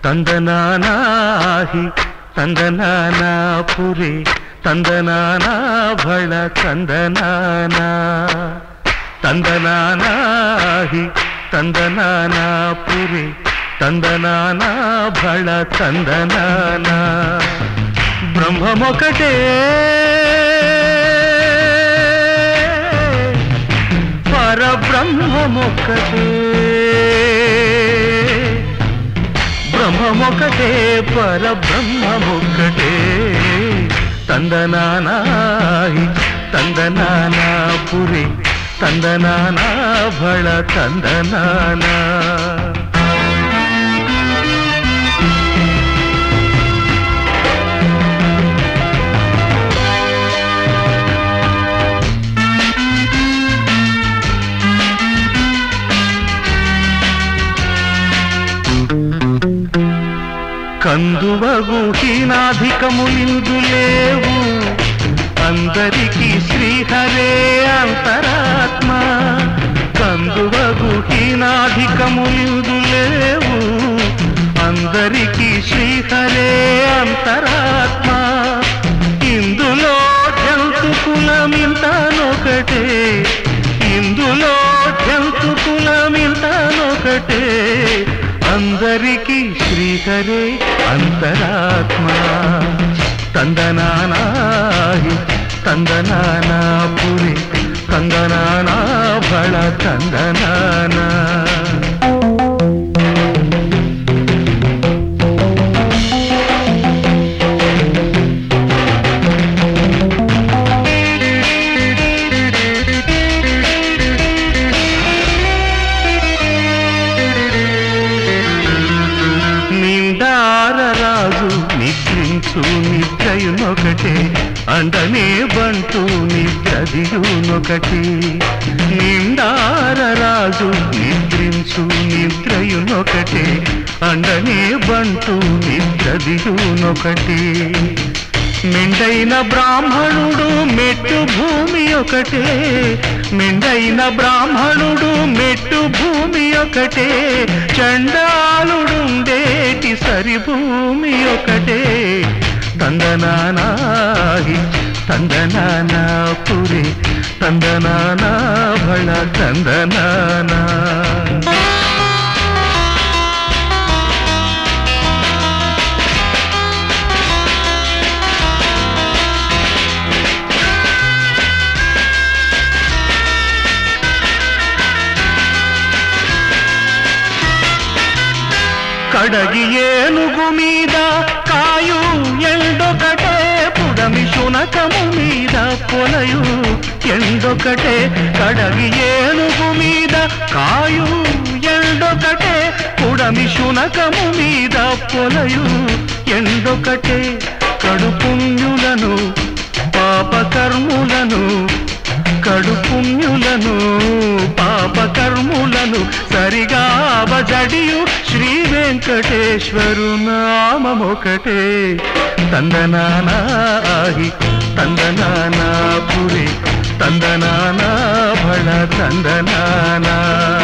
ತಂದನಾನಾಹಿ ತಂದನಾನಾಪುರಿ ತಂದನಾನಾ ಭಳ ತಂದನಾನಾ ತಂದನಾನಾಹಿ ತಂದನಾನಾಪುರಿ ತಂದನಾನಾ ಭಳ ತಂದನಾನಾ బ్రహ్మమొకటే పరబ్రహ్మమొకటే బ్రహ్మమొకటే పరబ్రహ్మమొకటే తందనానాహి తందనానాపురి తందనానా భళ తందనానా కందువగు హీనాధికములిందు లేవు అందరికీ శ్రీహరే అంతరాత్మ కందువగు హీనాధికములిందు లేవు అందరికీ శ్రీహరే అంతరాత్మ ఇందులో జంతుకులమింతనొకటే ఇందులో జంతుకులమింతనొకటే అందరికీ శ్రీహరే అంతరాత్మ తందనానాహి తందనానాపురి తందనానా భళ తందనానా నిద్రించు నిద్రయునొకటే అండనే బంటూ నిద్రదియునొకటి నిండారరాజు నిద్రించు నిద్రయునొకటే అండనే బంటూ నిద్రదియునొకటి మెండైన బ్రాహ్మణుడు మెట్టు భూమి ఒకటే మెండైన బ్రాహ్మణుడు మెట్టు భూమి ఒకటే చండాలుడుండేటి సరి భూమి ఒకటే తందనానాహి తందనానాపురి తందనానా భళ తందనానా కడగి ఏనుగు మీద కాయు ఎండొకటే పుడమి శునకము మీద పొలయు ఎండొకటే కడగి ఏనుగు మీద కాయు ఎండొకటే పుడమి శునకము మీద పొలయు ఎండొకటే కడుపుణ్యులను పాపకర్ములను కడుపుణ్యులను పాపకర్ములను సరిగా అవజడియు శ్రీ వెంకటేశ్వరు నామమొకటే తందనానాహి తందనానాపురి తందనానా భళ తందనానా